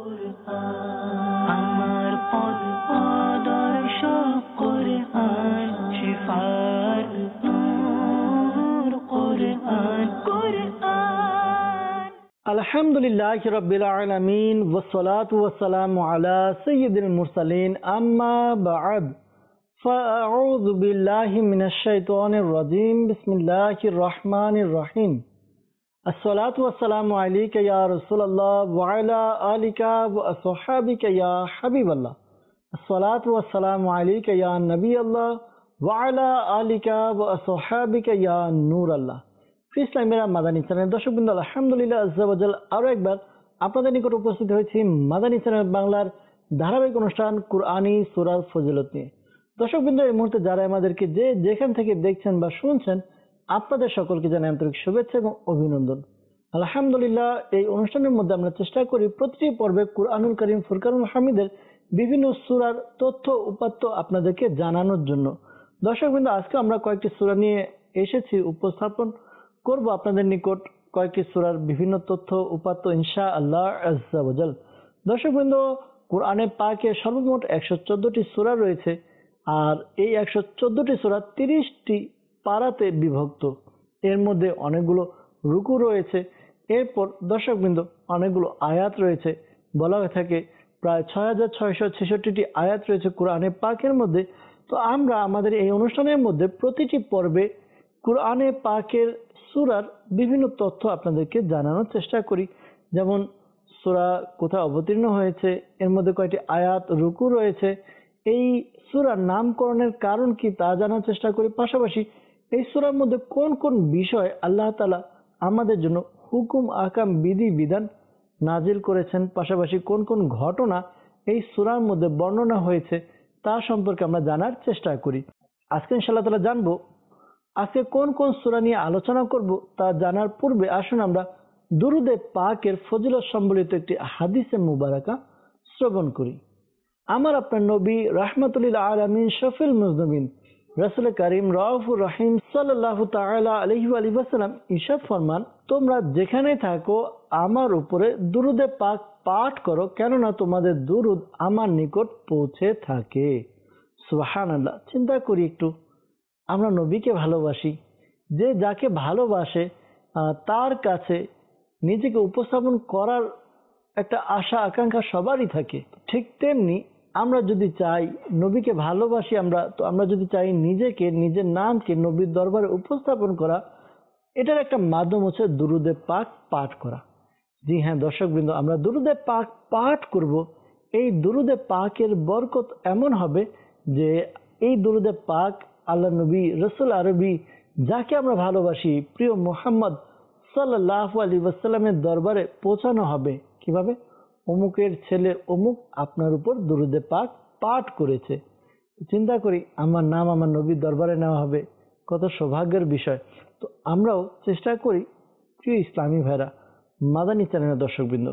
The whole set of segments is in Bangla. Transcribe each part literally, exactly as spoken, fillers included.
আমার পথ আদর্শ কুরআন শিফার নূর কুরআন কুরআন। আলহামদুলিল্লাহি রাব্বিল আলামিন ওয়াসসালাতু ওয়াসসালামু আলা সাইয়্যিদিল মুরসালিন আম্মা বা'দ ফাআউযু বিল্লাহি মিনাশ শাইতানির রাজীম বিসমিল্লাহির রহমানির রহিম। আসসালাতু ওয়াসসালামু আলাইকা ইয়া রাসূলুল্লাহ ওয়া আলা আলিকা ওয়া আসহাবিকা ইয়া হাবিবাল্লাহ। আসসালাতু ওয়াসসালামু আলাইকা ইয়া নবিয়াল্লাহ ওয়া আলা আলিকা ওয়া আসহাবিকা ইয়া নূরাল্লাহ। ইসলামের মাদানী চ্যানেল দর্শকবৃন্দ, আলহামদুলিল্লাহ আজ্জা ওয়া জাল আরো একবার আপনাদের নিকট উপস্থিত হয়েছি মাদানী চ্যানেল বাংলার ধারাবাহিক অনুষ্ঠান কুরআনী সূরার ফজিলত নিয়ে। দর্শকবৃন্দ, এই মুহূর্তে যারা আমাদেরকে যে যেখান থেকে দেখছেন বা শুনছেন, আপনাদের সকলকে জানাই আন্তরিক শুভেচ্ছা এবং অভিনন্দন। আলহামদুলিল্লাহ, এই অনুষ্ঠানের মধ্যে আমরা চেষ্টা করি প্রতিটি পর্বে কুরআনুল কারীম ফুরকানুল হামিদের বিভিন্ন সূরার তথ্য উপাত্ত আপনাদেরকে জানানোর জন্য। দর্শকবৃন্দ, আজকে আমরা কয়েকটি সূরা নিয়ে এসেছি, উপস্থাপন করব আপনাদের নিকট কয়েকটি সূরার বিভিন্ন তথ্য উপাত্ত ইনশাআল্লাহ আজ্জা ওয়া জাল। দর্শকবৃন্দ, কোরআনে পাকে সর্বমোট একশো চোদ্দটি সূরা রয়েছে, আর এই একশো চোদ্দটি সূরা তিরিশটি পারাতে বিভক্ত। এর মধ্যে অনেকগুলো রুকু রয়েছে, এরপর দর্শকবৃন্দ অনেকগুলো আয়াত রয়েছে। বলা হয়ে থাকে প্রায় ছয় হাজার ছয়শো ছেষট্টিটি আয়াত রয়েছে কোরআনে পাকের মধ্যে। তো আমরা আমাদের এই অনুষ্ঠানের মধ্যে প্রতিটি পর্বে কোরআনে পাকের সূরার বিভিন্ন তথ্য আপনাদেরকে জানানোর চেষ্টা করি, যেমন সূরা কোথায় অবতীর্ণ হয়েছে, এর মধ্যে কয়টি আয়াত রুকু রয়েছে, এই সূরার নামকরণের কারণ কি তা জানার চেষ্টা করি। পাশাপাশি এই সূরার মধ্যে কোন কোন বিষয় আল্লাহ তাআলা আমাদের জন্য হুকুম আহকাম বিধি বিধান নাজিল করেছেন, পাশাপাশি কোন কোন ঘটনা এই সূরার মধ্যে বর্ণনা হয়েছে তা সম্পর্কে আমরা জানার চেষ্টা করি। আজকে ইনশাআল্লাহ তাআলা জানবো আজকে কোন কোন সূরা নিয়ে আলোচনা করব। তা জানার পূর্বে আসুন আমরা দুরুদে পাকের ফজিলত সম্বলিত একটি হাদিসে মুবারাকা শ্রবণ করি। আমার আপনার নবী রাহমাতুল আলামিন শফিল মুজনিবিন রাসূল করিম রাউফুর রহিম সাল্লাল্লাহু তাআলা আলাইহি ওয়া আলিহি ওয়াসাল্লাম ইরশাদ ফরমান, তোমরা যেখানে থাকো আমার উপরে দুরুদে পাক পাঠ করো, কেননা তোমাদের দুরুদ আমার নিকট পৌঁছে থাকে। সুবহানাল্লাহ। চিন্তা করি একটু, আমরা নবীকে ভালোবাসি, যে যাকে ভালোবাসে তার কাছে নিজেকে উপস্থাপন করার একটা আশা আকাঙ্ক্ষা সবারই থাকে। ঠিক তেমনি আমরা যদি চাই নবীকে ভালোবাসি আমরা, তো আমরা যদি চাই নিজেকে নিজের নামকে নবীর দরবারে উপস্থাপন করা, এটার একটা মাধ্যম হচ্ছে দুরুদে পাক পাঠ করা। জি হ্যাঁ দর্শকবৃন্দ, আমরা দুরুদে পাক পাঠ করব। এই দুরুদে পাকের বরকত এমন হবে যে এই দুরুদে পাক আল্লাহ নবী রসুল আরবি যাকে আমরা ভালোবাসি প্রিয় মুহাম্মদ সাল্লাল্লাহু আলাইহি ওয়াসাল্লামের দরবারে পৌঁছানো হবে। কিভাবে? অমুকের ছেলে অমুক আপনার উপর দুরুদে পাক পাঠ করেছে। চিন্তা করি আমার নাম আমার নবীর দরবারে নেওয়া হবে, কত সৌভাগ্যের বিষয়। তো আমরাও চেষ্টা করি প্রিয় ইসলামী ভাইরা, মাদানী চ্যানেলের দর্শকবৃন্দ,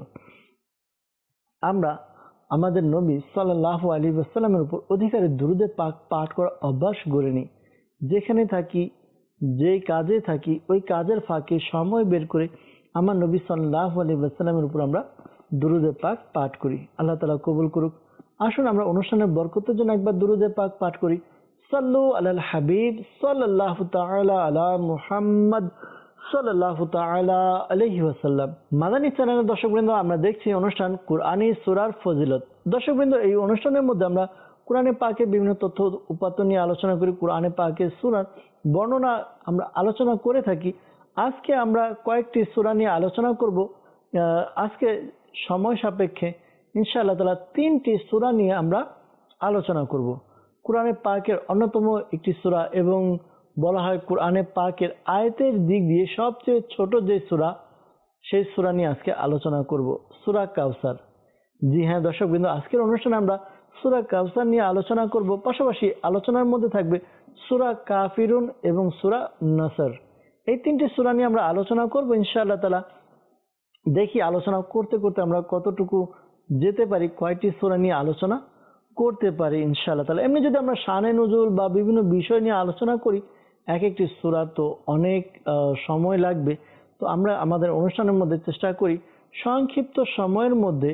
আমরা আমাদের নবী সাল্লাল্লাহু আলাইহি ওয়াসাল্লামের উপর অধিকারে দুরুদে পাক পাঠ করা অভ্যাস গড়ে নিই। যেখানে থাকি, যে কাজে থাকি, ওই কাজের ফাঁকে সময় বের করে আমার নবী সাল্লাল্লাহু আলাইহি ওয়াসাল্লামের উপর আমরা দুরুদে পাক পাঠ করি। আল্লাহ তাআলা কবুল করুক। আসুন আমরা অনুষ্ঠানের বরকতের জন্য একবার দুরুদে পাক পাঠ করি। সাল্লু আলাল হাবিব সাল্লাল্লাহু তাআলা আলা মুহাম্মদ সাল্লাল্লাহু তাআলা আলাইহি ওয়াসাল্লাম। মাদানী চ্যানেলের দর্শকবৃন্দ, আমরা দেখছি অনুষ্ঠান কুরআনী সূরার ফজিলত। দর্শকবৃন্দ, এই অনুষ্ঠানের মধ্যে আমরা কোরআনে পাকের বিভিন্ন তথ্য উপাত্ত নিয়ে আলোচনা করি, কোরআনে পাকের সূরার বর্ণনা আমরা আলোচনা করে থাকি। আজকে আমরা কয়েকটি সূরা নিয়ে আলোচনা করব। আজকে সময় সাপেক্ষে ইনশাআল্লাহ তাআলা তিনটি সূরা নিয়ে আমরা আলোচনা করব। কোরআনে পাকের অন্যতম একটি সূরা এবং বলা হয় কোরআনে পাকের আয়াতের দিক দিয়ে সবচেয়ে ছোট যে সূরা, সেই সূরা নিয়ে আজকে আলোচনা করব, সূরা কাউসার। জি হ্যাঁ দর্শকবৃন্দ, আজকের অনুষ্ঠানে আমরা সূরা কাউসার নিয়ে আলোচনা করব। পাশাপাশি আলোচনার মধ্যে থাকবে সূরা কাফিরুন এবং সূরা নাসর। এই তিনটি সূরা নিয়ে আমরা আলোচনা করব ইনশাআল্লাহ তাআলা। দেখি আলোচনা করতে করতে আমরা কতটুকু যেতে পারি, কয়টি সূরা নিয়ে আলোচনা করতে পারি ইনশাআল্লাহ তাআলা। এমনি যদি আমরা শানে নুজুল বা বিভিন্ন বিষয় নিয়ে আলোচনা করি, এক একটি সূরা তো অনেক সময় লাগবে। তো আমরা আমাদের অনুষ্ঠানের মধ্যে চেষ্টা করি সংক্ষিপ্ত সময়ের মধ্যে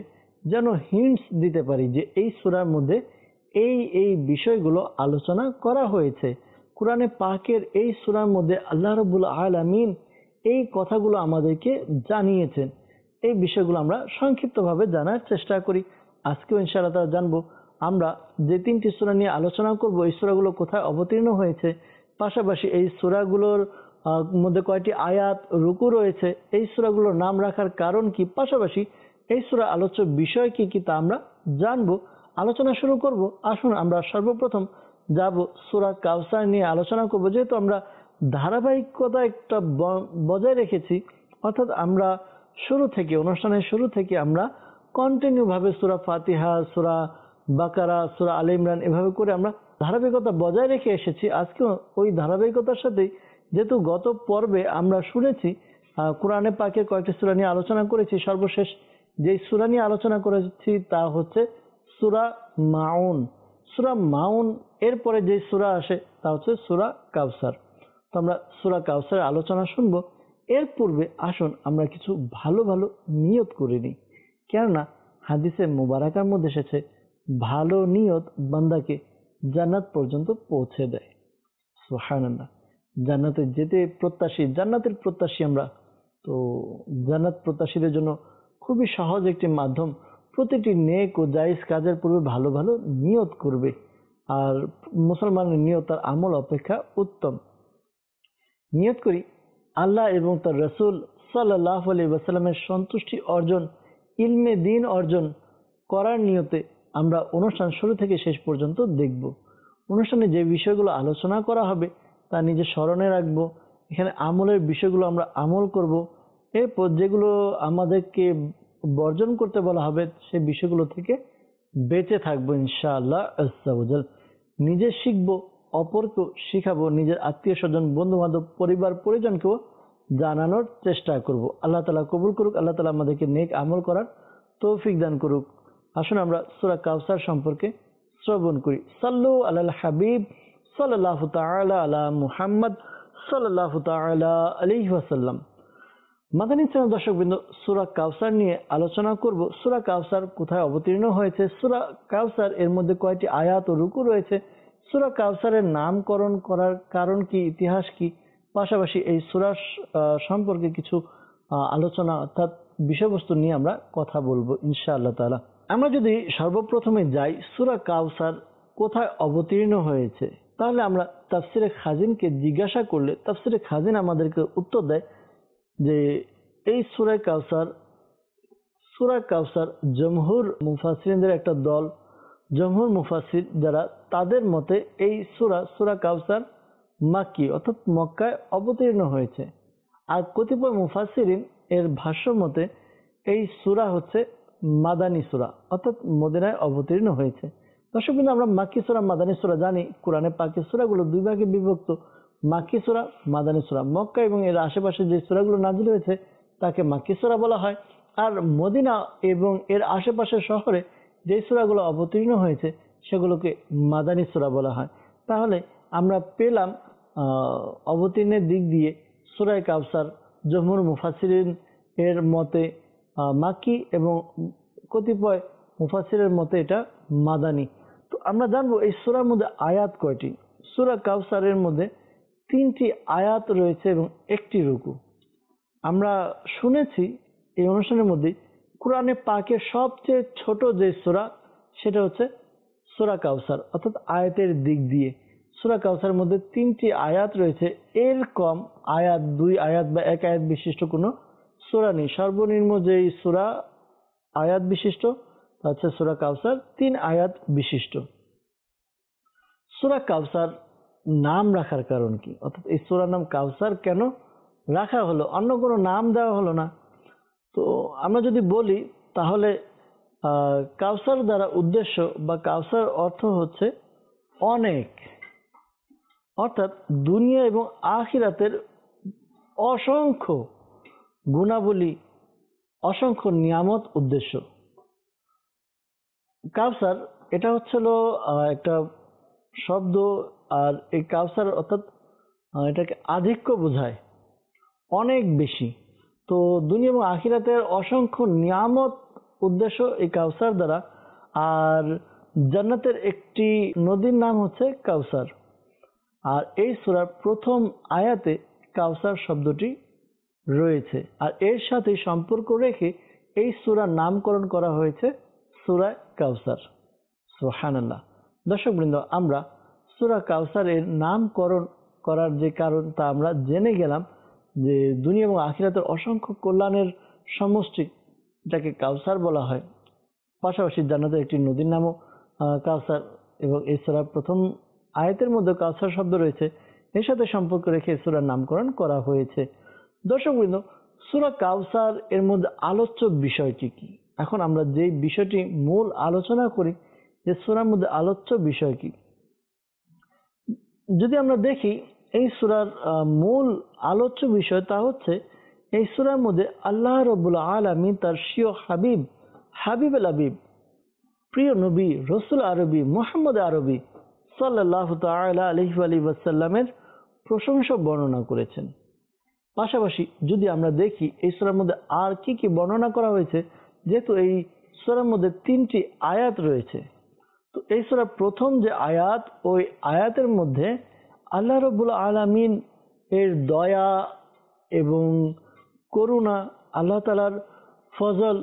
যেন হিন্টস দিতে পারি যে এই সূরার মধ্যে এই এই বিষয়গুলো আলোচনা করা হয়েছে। কোরআনে পাকের এই সূরার মধ্যে আল্লাহ রাব্বুল আলামিন এই কথাগুলো আমাদেরকে জানিয়েছেন। এই বিষয়গুলো আমরা সংক্ষিপ্তভাবে জানার চেষ্টা করি। আজকেও ইনশাআল্লাহ তাআলা জানবো আমরা যে তিনটি সূরা নিয়ে আলোচনা করব, এই সূরাগুলো কোথায় অবতীর্ণ হয়েছে, পাশাপাশি এই সূরাগুলোর মধ্যে কয়টি আয়াত, রুকু রয়েছে, এই সূরাগুলোর নাম রাখার কারণ কি, পাশাপাশি এই সূরা আলোচ্য বিষয় কি কি তা আমরা জানবো। আলোচনা শুরু করব। আসুন আমরা সর্বপ্রথম যাব সূরা কাউসার নিয়ে আলোচনা করব। যেহেতু আমরা ধারাবাহিকতা একটা বজায় রেখেছি, অর্থাৎ আমরা শুরু থেকে অনুষ্ঠানের শুরু থেকে আমরা কন্টিনিউ ভাবে সূরা ফাতিহা, সূরা বাকারা, সূরা আলে ইমরান এভাবে করে আমরা ধারাবাহিকতা বজায় রেখে এসেছি। আজকে ওই ধারাবাহিকতার সাথেই, যেহেতু গত পর্বে আমরা শুনেছি কোরআনে পাকের কয়েকটি সূরা নিয়ে আলোচনা করেছি, সর্বশেষ যে সূরা নিয়ে আলোচনা করেছি তা হচ্ছে সূরা মাউন। সূরা মাউন এরপরে যে সূরা আসে তা হচ্ছে সূরা কাউসার। তো আমরা সূরা কাউসারের আলোচনা শুনবো। এর পূর্বে আসুন আমরা কিছু ভালো ভালো নিয়ত করে নিই, কেননা হাদিসে মুবারাকার মধ্যে এসেছে ভালো নিয়ত বান্দাকে জান্নাত পর্যন্ত পৌঁছে দেয়। সুবহানাল্লাহ। জান্নাতে যেতে প্রত্যাশী, জান্নাতের প্রত্যাশী আমরা, তো জান্নাত প্রত্যাশীদের জন্য খুবই সহজ একটি মাধ্যম, প্রতিটি নেক ও জায়েজ কাজের পূর্বে ভালো ভালো নিয়ত করবে। আর মুসলমানের নিয়ত তার আমল অপেক্ষা উত্তম। নিয়ত করি আল্লাহ এবং তার রাসূল সাল্লাল্লাহু আলাইহি ওয়াসাল্লামের সন্তুষ্টি অর্জন, ইলমে দ্বীন অর্জন করার নিয়তে আমরা অনুষ্ঠান শুরু থেকে শেষ পর্যন্ত দেখব। অনুষ্ঠানে যে বিষয়গুলো আলোচনা করা হবে তা নিজে স্মরণে রাখবো। এখানে আমলের বিষয়গুলো আমরা আমল করব। এরপর যেগুলো আমাদেরকে বর্জন করতে বলা হবে সেই বিষয়গুলো থেকে বেঁচে থাকবো ইনশাআল্লাহ আজ্জা ওয়া জাল। নিজে শিখবো, অপরকেও শিখাবো, নিজের আত্মীয় স্বজন, বন্ধু বান্ধব, পরিবার পরিজনকেও জানানোর চেষ্টা করব। আল্লাহ তাআলা কবুল করুক। আল্লাহ তাআলা আমাদেরকে নেক আমল করার তৌফিক দান করুক। আসুন আমরা সূরা কাউসার সম্পর্কে শ্রবণ করি। সাল্লু আলাল হাবিব সাল্লাল্লাহু তাআলা আলা মুহাম্মদ সাল্লাল্লাহু তাআলা আলাইহি ওয়াসাল্লাম। মাদানী চ্যানেল দর্শকবৃন্দ, সূরা কাউসার নিয়ে আলোচনা করব। সূরা কাউসার কোথায় অবতীর্ণ হয়েছে, সূরা কাউসার এর মধ্যে কয়টি আয়াত ও রুকু রয়েছে, সূরা কাউসারের নামকরণ করার কারণ কি, ইতিহাস কি, পাশাপাশি এই সূরা সম্পর্কে কিছু আলোচনা অর্থাৎ বিষয়বস্তু নিয়ে আমরা কথা বলবো ইনশাআল্লাহ তাআলা। আমরা যদি সর্বপ্রথমে যাই সূরা কাউসার কোথায় অবতীর্ণ হয়েছে, তাহলে আমরা তাফসিরে খাজিনকে জিজ্ঞাসা করলে তাফসিরে খাজিন আমাদেরকে উত্তর দেয় যে এই সূরা কাউসার সূরা কাউসার জমহুর মুফাসসিরদের একটা দল, জমহুর মুফাসসির যারা, তাদের মতে এই সূরা সূরা কাউসার মাক্কি অর্থাৎ মক্কায় অবতীর্ণ হয়েছে। আর কতিপয় মুফাসসিরিন এর ভাষ্য মতে এই সূরা হচ্ছে মাদানী সূরা অর্থাৎ মদিনায় অবতীর্ণ হয়েছে। দর্শক বিন্দু, আমরা মাক্কি সূরা মাদানী সূরা জানি। কোরআনে পাকের সূরাগুলো দুই ভাগে বিভক্ত, মাক্কি সূরা, মাদানী সূরা। মক্কা এবং এর আশেপাশে যে সূরাগুলো নাযিল হয়েছে তাকে মাক্কি সূরা বলা হয়, আর মদিনা এবং এর আশেপাশের শহরে যে সূরাগুলো অবতীর্ণ হয়েছে সেগুলোকে মাদানী সূরা বলা হয়। তাহলে আমরা পেলাম অবতীর্ণের দিক দিয়ে সূরা কাউসার জমহুর মুফাসসিরিন এর মতে মাক্কি এবং কতিপয় মুফাসসিরের মতে এটা মাদানী। তো আমরা জানবো এই সূরার মধ্যে আয়াত কয়টি। সূরা কাউসারের মধ্যে তিনটি আয়াত রয়েছে এবং একটি রুকু। আমরা শুনেছি এই অনুষ্ঠানের মধ্যে কোরআনে পাকের সবচেয়ে ছোট যে সূরা সেটা হচ্ছে সূরা কাউসার অর্থাৎ আয়াতের দিক দিয়ে। সূরা কাউসারের মধ্যে তিনটি আয়াত রয়েছে, এর কম আয়াত, দুই আয়াত বা এক আয়াত বিশিষ্ট কোনো সূরা নেই। সর্বনিম্ন যেই সূরা আয়াত বিশিষ্ট তা হচ্ছে সূরা কাউসার, তিন আয়াত বিশিষ্ট। সূরা কাউসার নাম রাখার কারণ কি, অর্থাৎ এই সূরার নাম কাউসার কেন রাখা হলো, অন্য কোনো নাম দেওয়া হলো না? তো আমরা যদি বলি তাহলে কাউসার দ্বারা উদ্দেশ্য বা কাউসার অর্থ হচ্ছে অনেক, অর্থাৎ দুনিয়া এবং আখিরাতের অসংখ্য গুণাবলী, অসংখ্য নিয়ামত উদ্দেশ্য। কাউসার এটা হচ্ছিল একটা শব্দ, আর এই কাউসার অর্থাৎ এটাকে আধিক্য বোঝায়, অনেক বেশি। তো দুনিয়া এবং আখিরাতের অসংখ্য নিয়ামত উদ্দেশ্য এই কাউসার দ্বারা। আর জান্নাতের একটি নদীর নাম হচ্ছে কাউসার। আর এই সূরার প্রথম আয়াতে কাউসার শব্দটি রয়েছে, আর এর সাথে সম্পর্ক রেখে এই সূরার নামকরণ করা হয়েছে সূরা কাউসার। সুবহানাল্লাহ। দর্শকবৃন্দ, আমরা সূরা কাউসারের নামকরণ করার যে কারণ তা আমরা জেনে গেলাম, যে দুনিয়া এবং আখিরাতের অসংখ্য কল্যাণের সমষ্টি যাকে কাউসার বলা হয়। পাশাপাশি জান্নাতের একটি নদীর নামও কাউসার, এবং এই সূরার প্রথম আয়াতের মধ্যে কাউসার শব্দ রয়েছে, এর সাথে সম্পর্ক রেখে সূরার নামকরণ করা হয়েছে। দর্শকবৃন্দ, সূরা কাউসার এর মধ্যে আলোচ্য বিষয়টি কি? এখন আমরা যে বিষয়টি মূল আলোচনা করি যে সূরার মধ্যে আলোচ্য বিষয় কি, যদি আমরা দেখি এই সূরার মূল আলোচ্য বিষয় তা হচ্ছে এই সূরার মধ্যে আল্লাহ রাব্বুল আলামিন তার প্রিয় হাবিব হাবিবুল হাবিব প্রিয় নবী রাসূল আরবি মুহাম্মদ আরবি সাল্লাল্লাহু তাআলা আলাইহি ওয়াসাল্লামের প্রশংসা বর্ণনা করেছেন। পাশাপাশি যদি আমরা দেখি এই সূরার মধ্যে আর কি কি বর্ণনা করা হয়েছে, যেহেতু এই সূরার মধ্যে তিনটি আয়াত রয়েছে, তো এই সূরার প্রথম যে আয়াত, ওই আয়াতের মধ্যে আল্লাহ রাব্বুল আলামিন এর দয়া এবং করুণা, আল্লাহ তাআলার ফজল,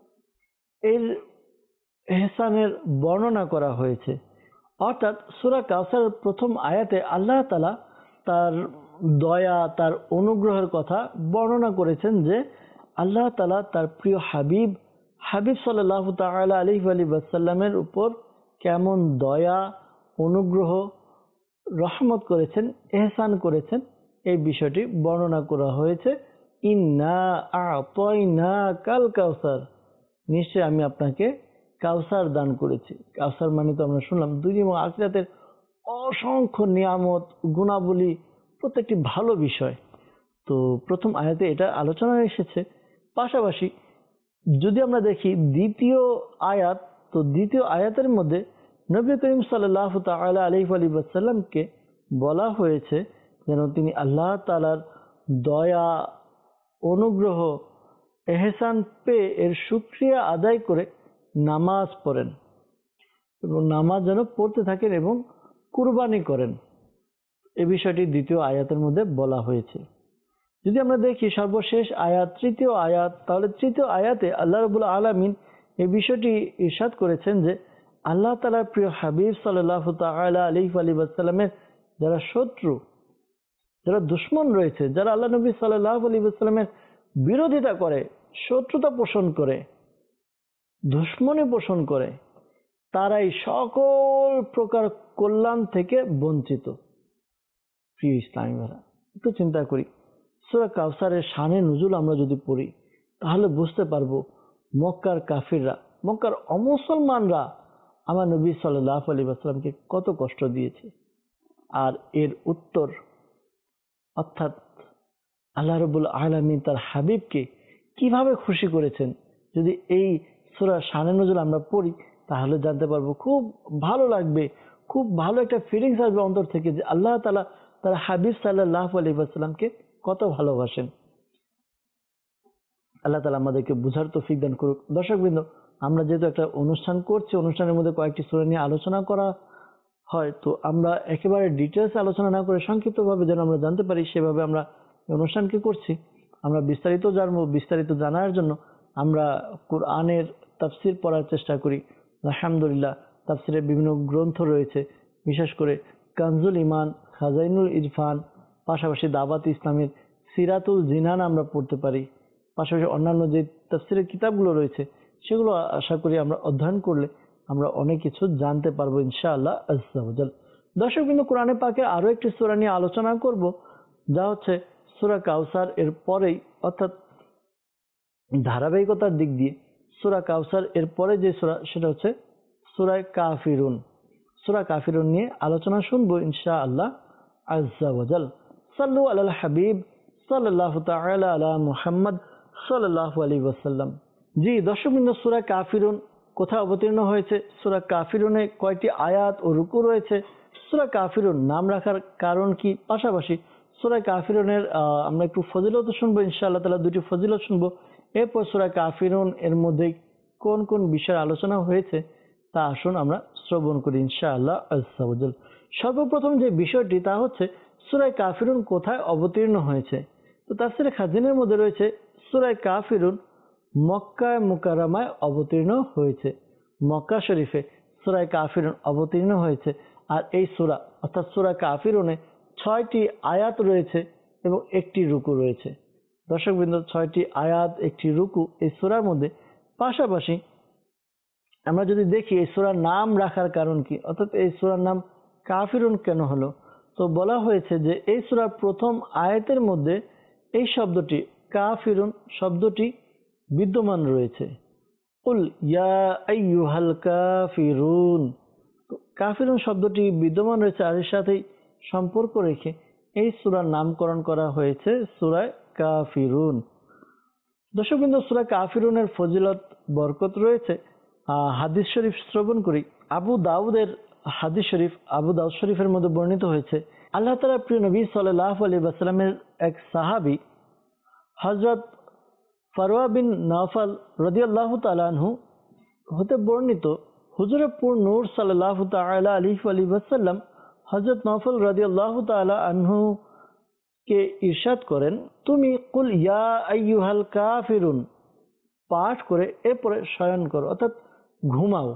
এর ইহসানের বর্ণনা করা হয়েছে। অর্থাৎ সূরা কাউসারের প্রথম আয়াতে আল্লাহ তাআলা তার দয়া, তার অনুগ্রহের কথা বর্ণনা করেছেন, যে আল্লাহ তাআলা তার প্রিয় হাবিব হাবিব সাল্লাল্লাহু তাআলা আলাইহি ওয়াসাল্লামের উপর কেমন দয়া, অনুগ্রহ, রহমত করেছেন, ইহসান করেছেন, এই বিষয়টি বর্ণনা করা হয়েছে। ইন্না আ'তাইনাকাল কাউসার, নিশ্চয় আমি আপনাকে কাউসার দান করেছি। কাউসার মানে তো আমরা শুনলাম দুনিয়া এবং আখিরাতের অসংখ্য নিয়ামত, গুণাবলী, প্রত্যেকটি ভালো বিষয়। তো প্রথম আয়াতে এটা আলোচনা এসেছে। পাশাপাশি যদি আমরা দেখি দ্বিতীয় আয়াত, তো দ্বিতীয় আয়াতের মধ্যে নবী করিম সাল্লাল্লাহু তাআলা আলাইহি ওয়াসাল্লামকে বলা হয়েছে যেন তিনি আল্লাহ তাআলার দয়া, অনুগ্রহ, ইহসান পেয়ে এর শুকরিয়া আদায় করে নামাজ পড়েন, এবং নামাজ যেন পড়তে থাকেন এবং কুরবানি করেন। এই বিষয়টি দ্বিতীয় আয়াতের মধ্যে বলা হয়েছে। যদি আমরা দেখি সর্বশেষ আয়াত, তৃতীয় আয়াত, তাহলে তৃতীয় আয়াতে আল্লাহ রাব্বুল আলামিন এই বিষয়টি ইরশাদ করেছেন যে আল্লাহ তাআলার প্রিয় হাবিব সাল্লাল্লাহু তাআলা আলাইহি ওয়াসাল্লামের যারা শত্রু, যারা দুশমন রয়েছে, যারা আল্লাহ নবী সাল্লাল্লাহু আলাইহি ওয়াসাল্লামের বিরোধিতা করে, শত্রুতা পোষণ করে, দুশমনী পোষণ করে, তারাই সকল প্রকার কল্যাণ থেকে বঞ্চিত। প্রিয় ইসলামী ভাইরা, একটু চিন্তা করি, সূরা কাউসারের শানে নুজুল আমরা যদি পড়ি, তাহলে বুঝতে পারবো মক্কার কাফিররা, মক্কার অমুসলমানরা আমার নবী সাল্লাল্লাহু আলাইহি ওয়াসাল্লামকে কত কষ্ট দিয়েছে। আর এর উত্তর, অর্থাৎ আল্লাহ রাব্বুল আলামিন তার হাবিবকে কিভাবে খুশি করেছেন, যদি এই সূরা শানে নুজুল আমরা পড়ি তাহলে জানতে পারবো। খুব ভালো লাগবে, খুব ভালো একটা ফিলিংস আসবে অন্তর থেকে, যে আল্লাহ তাআলা তার হাবিব সাল্লাল্লাহু আলাইহি ওয়াসাল্লামকে কত ভালোবাসেন। আল্লাহ তাআলা আমাদেরকে বুঝার তৌফিক দান করুক। দর্শকবৃন্দ, আমরা যেহেতু একটা অনুষ্ঠান করছি, অনুষ্ঠানের মধ্যে কয়েকটি সূরা নিয়ে আলোচনা করা হয়, তো আমরা একেবারে ডিটেলস আলোচনা না করে সংক্ষিপ্তভাবে যেন আমরা জানতে পারি, সেভাবে আমরা অনুষ্ঠানকে করছি। আমরা বিস্তারিত জানবো, বিস্তারিত জানার জন্য আমরা কোরআনের তাফসির পড়ার চেষ্টা করি। আলহামদুলিল্লাহ, তাফসিরের বিভিন্ন গ্রন্থ রয়েছে, বিশেষ করে কানজুল ঈমান, খাজাইনুল ইরফান, পাশাপাশি দাওয়াত ইসলামের সিরাতুল জিনান আমরা পড়তে পারি। পাশাপাশি অন্যান্য যে তাফসিরের কিতাবগুলো রয়েছে সেগুলো আশা করি আমরা অধ্যয়ন করলে আমরা অনেক কিছু জানতে পারবো ইনশাআল্লাহ আজ্জা ওয়া জাল। দর্শকবৃন্দ, কোরআনে পাকে আরো একটি সূরা নিয়ে আলোচনা করব, যা হচ্ছে সূরা কাউসার এর পরেই, অর্থাৎ ধারাবাহিকতার দিক দিয়ে সূরা কাউসার এর পরে যে সূরা, সেটা হচ্ছে সূরা কাফিরুন। সূরা কাফিরুন নিয়ে আলোচনা শুনবো ইনশাআল্লাহ আজ্জা ওয়া জাল। সাল্লু আলাল হাবিব সাল্লাল্লাহু তাআলা আলা মুহাম্মদ সাল্লাল্লাহু আলাইহি ওয়াসাল্লাম। জি দর্শকবৃন্দ, সূরা কাফিরুন কোথায় অবতীর্ণ হয়েছে, সূরা কাফিরুনে কয়টি আয়াত ও রুকু রয়েছে, সূরা কাফিরুন নাম রাখার কারণ কি, পাশাপাশি সূরা কাফিরুনের আমরা একটু ফজিলত শুনবো ইনশাআল্লাহ তাআলা, দুটি ফজিলত শুনবো। এরপর সূরা কাফিরুন এর মধ্যে কোন কোন বিষয়ে আলোচনা হয়েছে তা আসুন আমরা শ্রবণ করি ইনশাআল্লাহ আযজা ওয়া জাল। সর্বপ্রথম যে বিষয়টি তা হচ্ছে সূরা কাফিরুন কোথায় অবতীর্ণ হয়েছে। তো তাফসীরে খাজিনের মধ্যে রয়েছে সূরা কাফিরুন মক্কা মুকাররমায় অবতীর্ণ হয়েছে। মক্কা শরীফে সূরা কাফিরুন অবতীর্ণ হয়েছে। আর এই সূরা অর্থাৎ সূরা কাফিরুনে ছয়টি আয়াত রয়েছে এবং একটি রুকু রয়েছে। দর্শকবৃন্দ, ছয়টি আয়াত একটি রুকু এই সূরার মধ্যে। পাশাপাশি আমরা যদি দেখি এই সূরার নাম রাখার কারণ কি, অর্থাৎ এই সূরার নাম কাফিরুন কেন হলো, তো বলা হয়েছে যে এই সূরার প্রথম আয়াতের মধ্যে এই শব্দটি কাফিরুন শব্দটি বিদ্যমান রয়েছে। কুল ইয়া আইয়ুহাল কাফিরুন, তো কাফিরুন শব্দটি বিদ্যমান রয়েছে আর এর সাথেই সম্পর্ক রেখে এই সূরার নামকরণ করা হয়েছে সূরা কাফিরুন। দর্শকবৃন্দ, সূরা কাফিরুনের ফজিলত বরকত রয়েছে। হাদিস শরীফ শ্রবণ করি। আবু দাউদের হাদিস শরীফ, আবু দাউদ শরীফের মধ্যে বর্ণিত হয়েছে আল্লাহ তাআলার প্রিয় নবী সাল্লাল্লাহু আলাইহি ওয়াসাল্লামের এক সাহাবী হযরত ফারওয়া বিন নওফল রাদিয়াল্লাহু তাআলা আনহু হতে বর্ণিত হুজুরে পুর নূর সাল্লাল্লাহু তাআলা আলাইহি ওয়াসাল্লাম হযরত নওফল রাদিয়াল্লাহু তাআলা আনহু কে ইরশাদ করেন, তুমি কুল ইয়া আইয়ুহাল কাফিরুন পাঠ করে এরপরে শয়ন করো, অর্থাৎ ঘুমাও।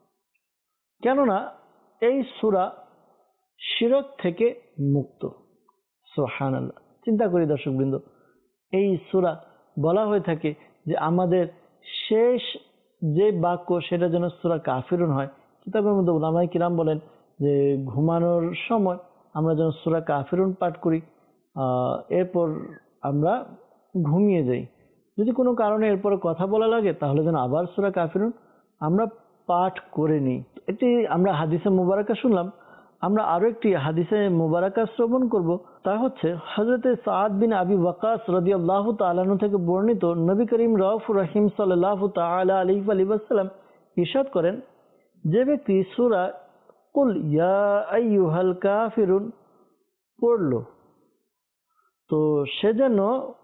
কেননা এই সূরা শিরক থেকে মুক্ত। সুবহানাল্লাহ। চিন্তা করি দর্শকবৃন্দ, এই সূরা বলা হয়ে থাকে যে আমাদের শেষ যে বাক্য সেটা যেন সূরা কাফিরুন হয়। কিতাবের মধ্যে উলামায়ে কিরাম বলেন যে ঘুমানোর সময় আমরা যেন সূরা কাফিরুন পাঠ করি, এরপর আমরা ঘুমিয়ে যাই। যদি কোনো কারণে এরপরে কথা বলা লাগে তাহলে যেন আবার সূরা কাফিরুন আমরা পাঠ করে নিই। এটি আমরা হাদিসে মুবারাকা শুনলাম। আমরা আরো একটি হাদিসে মুবারাকা শ্রবণ করব, তা হচ্ছে হযরতে সাদ বিন আবি ওয়াক্কাস রাদিয়াল্লাহু তাআলা আনহু থেকে বর্ণিত। নবী করিম রাউফুর রহিম সাল্লাল্লাহু তাআলা আলাইহি ওয়াসাল্লাম ইরশাদ করেন, যে ব্যক্তি সূরা কুল ইয়া আইয়ুহাল কাফিরুন পড়ল তো সে যেন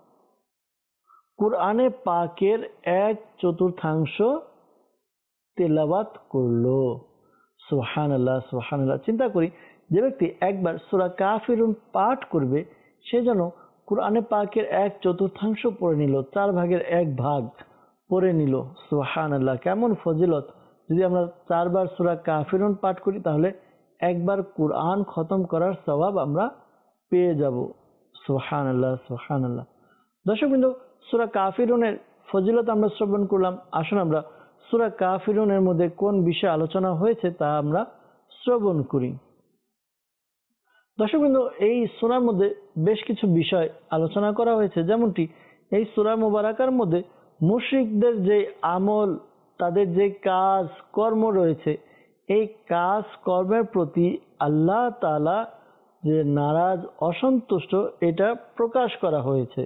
কুরআনে পাকের এক চতুর্থাংশ তেলাওয়াত করলো। সুবহানাল্লাহ, সুবহানাল্লাহ। চিন্তা করি, যে ব্যক্তি একবার সূরা কাফিরুন পাঠ করবে সে যেন কুরআনে পাকের এক চতুর্থাংশ পড়ে নিল, চার ভাগের এক ভাগ পড়ে নিল। সুবহানাল্লাহ, কেমন ফজিলত! যদি আমরা চারবার সূরা কাফিরুন পাঠ করি তাহলে একবার কুরআন খতম করার সওয়াব আমরা পেয়ে যাব। সুবহানাল্লাহ, সুবহানাল্লাহ। দর্শকবৃন্দ, সূরা কাফিরুনের ফজিলত আমরা শ্রবণ করলাম। আসুন আমরা সূরা কাফিরুনের মধ্যে কোন বিষয়ে আলোচনা হয়েছে তা আমরা শ্রবণ করি। দর্শকবৃন্দ, এই সূরার মধ্যে বেশ কিছু বিষয় আলোচনা করা হয়েছে, যেমনটি এই সূরা মুবারাকার মধ্যে মুশরিকদের যে আমল, তাদের যে কাজ কর্ম রয়েছে, এই কাজ কর্মের প্রতি আল্লাহ তাআলা যে নারাজ, অসন্তুষ্ট, এটা প্রকাশ করা হয়েছে।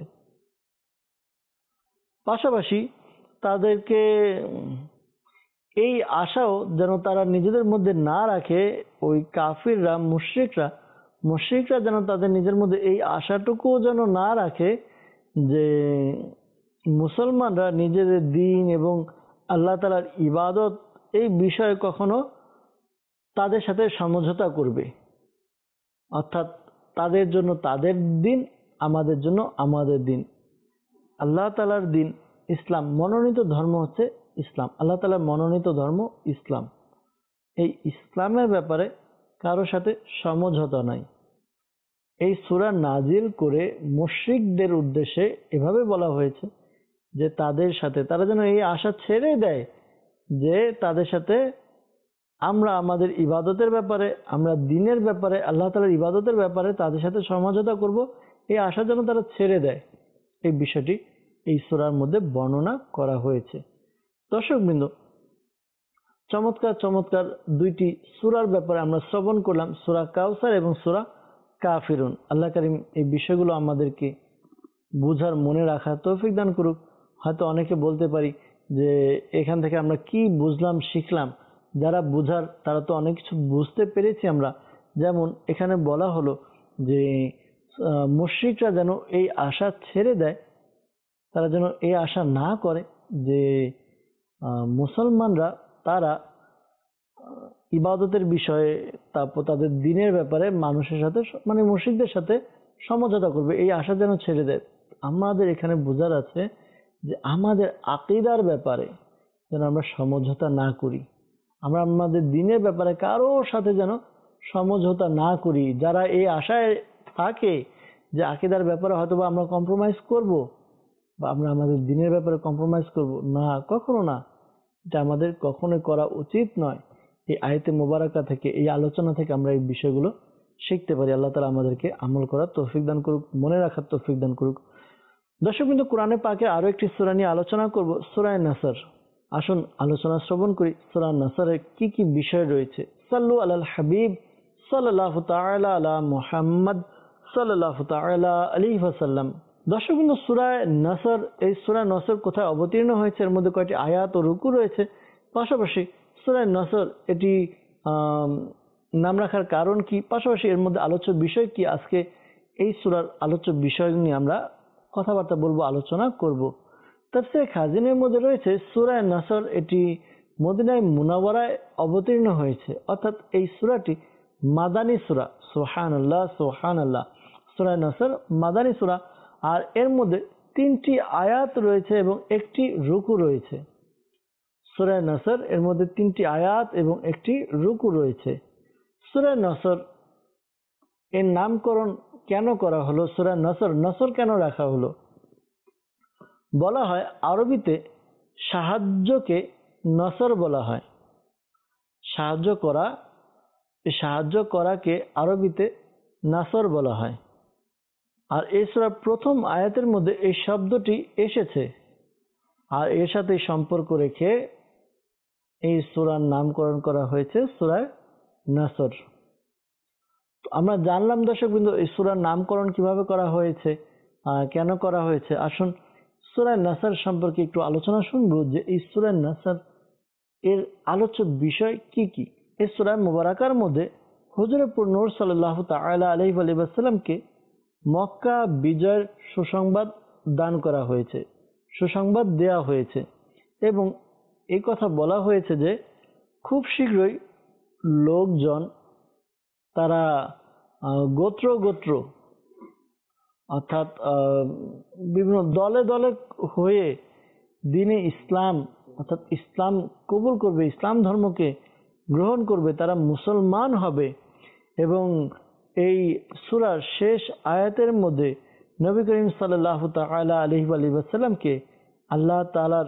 পাশাপাশি তাদেরকে এই আশাও যেন তারা নিজেদের মধ্যে না রাখে, ওই কাফিররা, মুশরিকরা মুশরিকরা যেন তাদের নিজের মধ্যে এই আশাটুকুও যেন না রাখে যে মুসলমানরা নিজেদের দ্বীন এবং আল্লাহ তাআলার ইবাদত এই বিষয়ে কখনো তাদের সাথে সমঝোতা করবে। অর্থাৎ তাদের জন্য তাদের দিন, আমাদের জন্য আমাদের দিন। আল্লাহ তাআলার দিন ইসলাম, মনোনীত ধর্ম হচ্ছে ইসলাম। আল্লাহ তাআলার মনোনীত ধর্ম ইসলাম। এই ইসলামের ব্যাপারে কারো সাথে সমঝোতা নাই। এই সূরা নাজিল করে মুশরিকদের উদ্দেশ্যে এভাবে বলা হয়েছে যে তাদের সাথে তারা যেন এই আশা ছেড়ে দেয় যে তাদের সাথে আমরা আমাদের ইবাদতের ব্যাপারে, আমরা দ্বীনের ব্যাপারে, আল্লাহ তাআলার ইবাদতের ব্যাপারে তাদের সাথে সমঝোতা করব, এই আশা যেন তারা ছেড়ে দেয়। এই বিষয়টি এই সূরার মধ্যে বর্ণনা করা হয়েছে। দর্শকবৃন্দ, চমৎকার চমৎকার দুইটি সূরার ব্যাপারে আমরা শ্রবণ করলাম, সূরা কাউসার এবং সূরা কাফিরুন। আল্লাহ কারীম এই বিষয়গুলো আমাদেরকে বুঝার, মনে রাখার তৌফিক দান করুক। হয়তো অনেকে বলতে পারি যে এখান থেকে আমরা কি বুঝলাম, শিখলাম। যারা বুঝার তারা তো অনেক কিছু বুঝতে পেরেছি আমরা। যেমন এখানে বলা হলো যে মুশরিকরা যেন এই আশা ছেড়ে দেয়, তারা যেন এই আশা না করে যে মুসলমানরা তারা ইবাদতের বিষয়ে, তারপর তাদের দিনের ব্যাপারে মানুষের সাথে মানে মুশরিকদের সাথে সমঝোতা করবে, এই আশা যেন ছেড়ে দেয়। আমাদের এখানে বোঝার আছে যে আমাদের আকীদার ব্যাপারে যেন আমরা সমঝোতা না করি, আমরা আমাদের দিনের ব্যাপারে কারোর সাথে যেন সমঝোতা না করি। যারা এই আশায় থাকে যে আকীদার ব্যাপারে হয়তো বা আমরা কম্প্রোমাইজ করব বা আমরা আমাদের দিনের ব্যাপারে কম্প্রোমাইজ করব, না, কখনো না, এটা আমাদের কখনোই করা উচিত নয়। এই আয়াতে মোবারকা থেকে, এই আলোচনা থেকে আমরা এই বিষয়গুলো শিখতে পারি। আল্লাহ তাআলা আমাদেরকে আমল করার তৌফিক দান করুক, মনে রাখার তৌফিক দান করুক। দর্শক বিন্দু, কোরআনে পাকে আরো একটি সূরা নিয়ে আলোচনা করব, সূরা নাসর। আসুন আলোচনা শ্রবণ করি সূরা নাসরে কি কি বিষয় রয়েছে। সাল্লু আলাল হাবিব সাল্লাল্লাহু তাআলা আলা মুহাম্মদ সাল্লাল্লাহু তাআলা আলাইহি ওয়াসাল্লাম। দর্শক বিন্দু, সূরা নাসর, এই সূরা নাসর কোথায় অবতীর্ণ হয়েছে, এর মধ্যে কয়টি আয়াত ও রুকু রয়েছে, পাশাপাশি সূরা নাসর এটি নাম রাখার কারণ কি, পাশাপাশি এর মধ্যে আলোচ্য বিষয় কি, আজকে এই সূরার আলোচ্য বিষয় নিয়ে আমরা কথাবার্তা বলবো, আলোচনা করব। তাফসীরে খাজিনের মধ্যে রয়েছে সূরা নাসর এটি মদিনায় মুনাওয়ারায় অবতীর্ণ হয়েছে, অর্থাৎ এই সূরাটি মাদানী সূরা। সুবহানাল্লাহ সুবহানাল্লাহ। সূরা নাসর মাদানী সূরা, আর এর মধ্যে তিনটি আয়াত রয়েছে এবং একটি রুকু রয়েছে। সূরা নাসর এর মধ্যে তিনটি আয়াত এবং একটি রুকু রয়েছে। সূরা নাসর এর নামকরণ কেন করা হলো, সূরা নাসর নাসর কেন রাখা হলো? বলা হয় আরবিতে সাহায্যকে নসর বলা হয়। সাহায্য করা, সাহায্য করাকে আরবিতে নাসর বলা হয়। আর এই সূরার প্রথম আয়াতের মধ্যে এই শব্দটি এসেছে, আর এর সাথে সম্পর্ক রেখে এই সূরার নামকরণ করা হয়েছে সূরা নাসর। আমরা জানলাম দর্শক বিন্দু এই সূরার নামকরণ কিভাবে করা হয়েছে, কেন করা হয়েছে। আসুন সূরা নাসর সম্পর্কে একটু আলোচনা শুনবো যে এই সূরা নাসর এর আলোচ্য বিষয় কি কি। এই সূরা মুবারাকার মধ্যে হুজুরে নূর সাল্লাল্লাহু তাআলা আলাইহি ওয়াসাল্লামকে মক্কা বিজয়ের সুসংবাদ দান করা হয়েছে, সুসংবাদ দেয়া হয়েছে, এবং এই কথা বলা হয়েছে যে খুব শীঘ্রই লোকজন তারা গোত্র গোত্র অর্থাৎ বিভিন্ন দলে দলে হয়ে দ্বীনে ইসলাম অর্থাৎ ইসলাম কবুল করবে, ইসলাম ধর্মকে গ্রহণ করবে, তারা মুসলমান হবে। এবং এই সূরার শেষ আয়াতের মধ্যে নবী করিম সাল্লাল্লাহু তাআলা আলাইহি ওয়াসাল্লামকে আল্লাহ তাআলার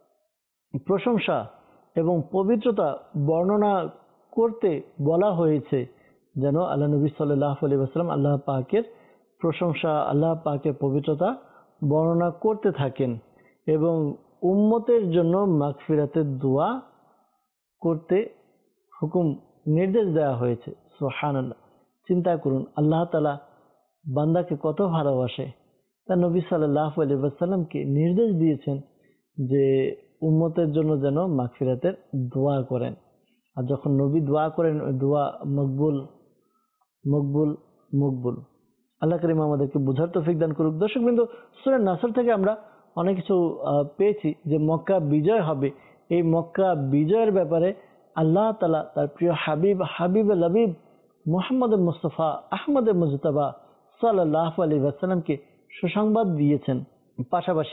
প্রশংসা এবং পবিত্রতা বর্ণনা করতে বলা হয়েছে, যেন আল্লাহ নবী সাল্লাল্লাহু আলাইহি ওয়াসাল্লাম আল্লাহ পাকের প্রশংসা, আল্লাহ পাকের পবিত্রতা বর্ণনা করতে থাকেন এবং উম্মতের জন্য মাগফিরাতের দোয়া করতে হুকুম নির্দেশ দেওয়া হয়েছে। সুবহানাল্লাহ। চিন্তা করুন, আল্লাহ তাআলা বান্দাকে কত ভালোবাসে, তার নবী সাল্লাল্লাহু আলাইহি ওয়াসাল্লামকে নির্দেশ দিয়েছেন যে উম্মতের জন্য যেন মাগফিরাতের দোয়া করেন। আর যখন নবী দোয়া করেন ওই দোয়া মকবুল মকবুল মকবুল। আল্লাহ কারীম আমাদেরকে বুঝার তৌফিক দান করুক। দর্শক বিন্দু, সূরা নাসর থেকে আমরা অনেক কিছু পেয়েছি যে মক্কা বিজয় হবে। এই মক্কা বিজয়ের ব্যাপারে আল্লাহ তাআলা তার প্রিয় হাবিব হাবিবে লবিব মুহাম্মদ মুস্তাফা আহমদ মুজতবা সাল্লাল্লাহু আলাইহি ওয়াসাল্লামকে সুসংবাদ দিয়েছেন। পাশাপাশি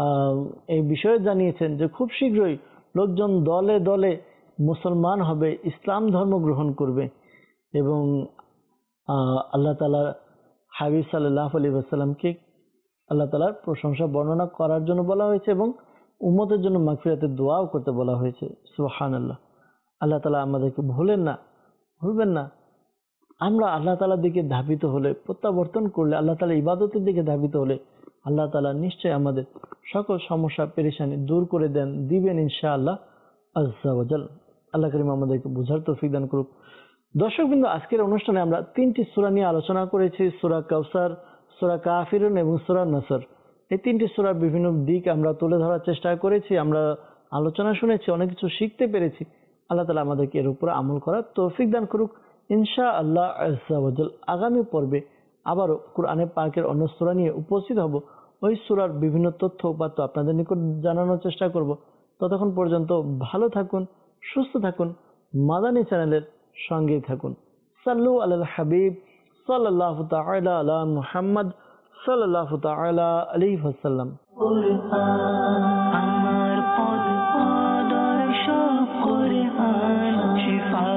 এই বিষয়ে জানিয়েছেন যে খুব শীঘ্রই লোকজন দলে দলে মুসলমান হবে, ইসলাম ধর্ম গ্রহণ করবে। এবং আল্লাহ তাআলার হাবিব সাল্লাল্লাহু আলাইহি ওয়াসাল্লামকে আল্লাহ তাআলার প্রশংসা বর্ণনা করার জন্য বলা হয়েছে এবং উম্মতের জন্য মাগফিরাতের দোয়াও করতে বলা হয়েছে। সুবহানাল্লাহ। আল্লাহ তাআলা আমাদেরকে ভুলেন না, ভুলবেন না। আমরা আল্লাহ তাআলার দিকে ধাবিত হলে, প্রত্যাবর্তন করলে, আল্লাহ তাআলার ইবাদতের দিকে ধাবিত হলে আল্লাহ তাআলা নিশ্চয়ই আমাদের সকল সমস্যা পেরেশানি দূর করে দেন, দিবেন ইনশাআল্লাহ আজ্জা ওয়া জাল। আল্লাহ কারীম আমাদেরকে বুঝার তৌফিক দান করুক। দর্শকবৃন্দ, আজকের অনুষ্ঠানে আমরা তিনটি সূরা নিয়ে আলোচনা করেছি, সূরা কাউসার, সূরা কাফিরুন এবং সূরা নাসর। এই তিনটি সূরার বিভিন্ন দিক আমরা তুলে ধরার চেষ্টা করেছি, আমরা আলোচনা শুনেছি, অনেক কিছু শিখতে পেরেছি। আল্লাহ তাআলা আমাদেরকে এর উপর আমল করার তৌফিক দান করুক ইনশাআল্লাহ আজ্জা ওয়া জাল। আগামী পর্বে আবারও কোরআনে পাকের অন্য সূরা নিয়ে উপস্থিত হব। ওই সূরার বিভিন্ন তথ্য উপাত্ত আপনাদের নিকট জানানোর চেষ্টা করব। ততক্ষণ পর্যন্ত ভালো থাকুন, সুস্থ থাকুন, মাদানী চ্যানেলের সঙ্গেই থাকুন। সাল্লু আলাল হাবিব সাল্লাল্লাহু তাআলা আলা মুহাম্মদ সাল্লাল্লাহু তাআলা আলাইহি ওয়াসাল্লাম। আমার পদ আদর্শ কোরআন শিফা